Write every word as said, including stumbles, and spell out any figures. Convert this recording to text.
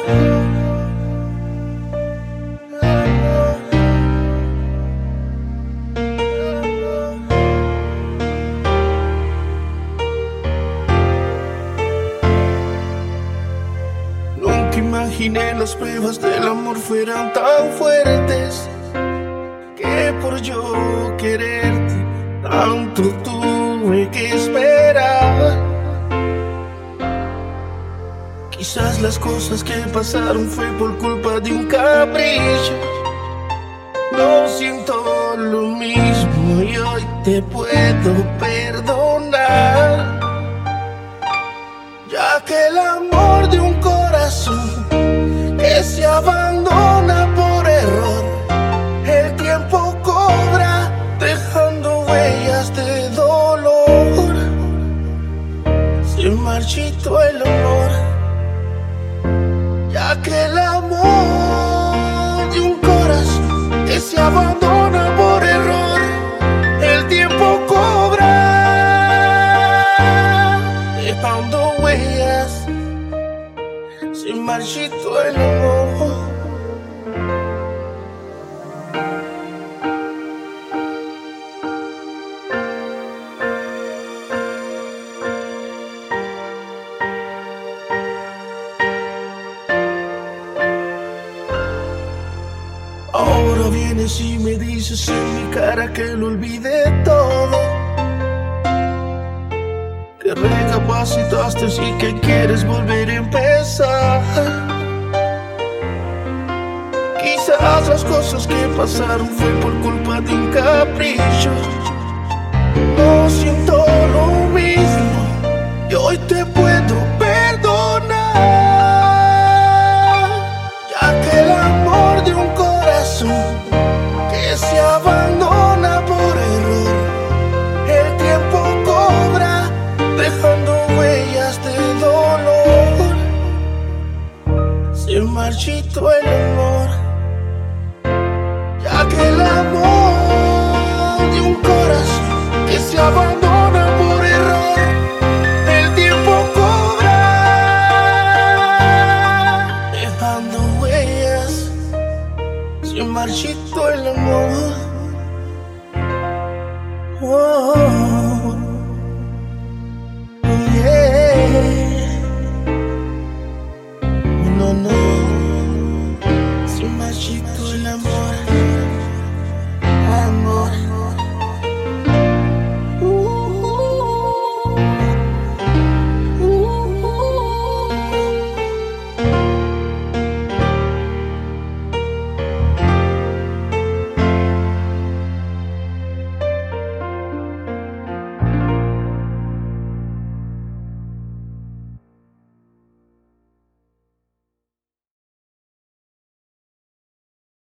Nunca imaginé las pruebas del amor fueran tan fuertes, que por yo quererte tanto tuve que esperar. Quizás las cosas que pasaron fue por culpa de un capricho. No siento lo mismo y hoy te puedo perdonar, ya que el amor de un corazón que se abandona por error, el tiempo cobra dejando huellas de dolor. Se marchitó el amor, ya que el amor de un corazón que se abandona por error, el tiempo cobra dejando huellas. Se marchitó el amor. Ahora vienes y me dices en mi cara que lo olvidé todo, que recapacitaste y que quieres volver a empezar. Quizás las cosas que pasaron fue por culpa de un capricho. No siento lo mismo y hoy te puedo perdonar, ya que el amor de un corazón que se abandona por error, el tiempo cobra dejando huellas de dolor. Se marchitó el amor, ya que el amor de un corazón que se abandona por error, el tiempo cobra dejando huellas. Se marchitó el amor.